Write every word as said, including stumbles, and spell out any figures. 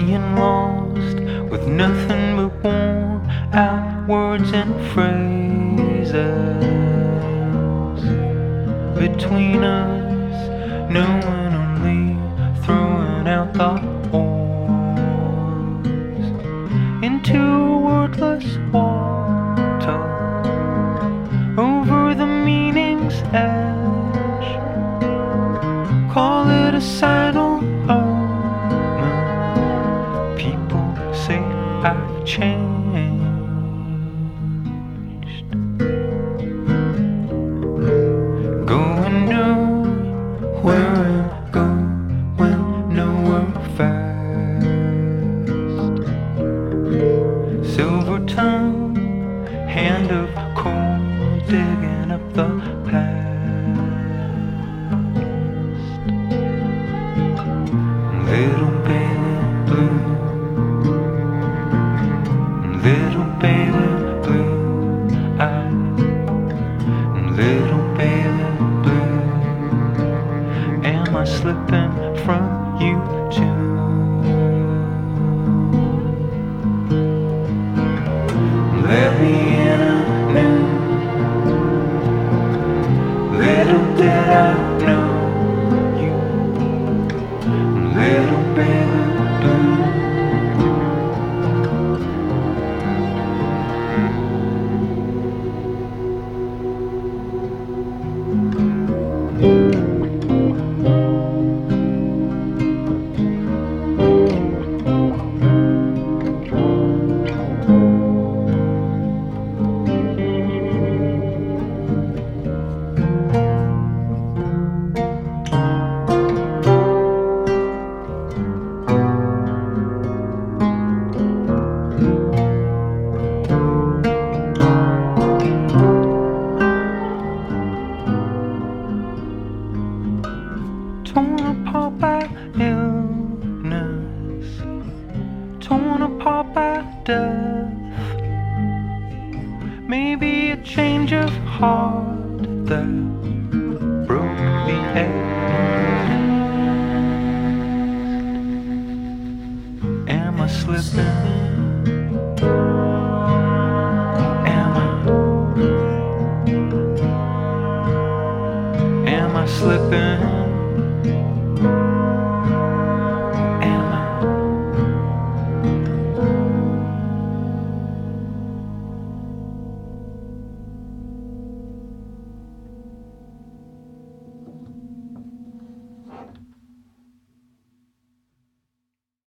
being lost with nothing but worn out words and phrases between us, knowing only throwing out the oars into a wordless water over the meaning's edge. Call it a sidle omen. People say I've changed. Going nowhere and going nowhere fast. Silver tongue, hand of coal, digging up the past. Little baby blue, little baby blue eyes, little baby blue. Am I slipping from you too? Let me in anew. Little did I know you, little baby blue. Torn apart by illness, torn apart by death. Maybe a change of heart that broke the egg. Am I slipping? Am I? Am I slipping?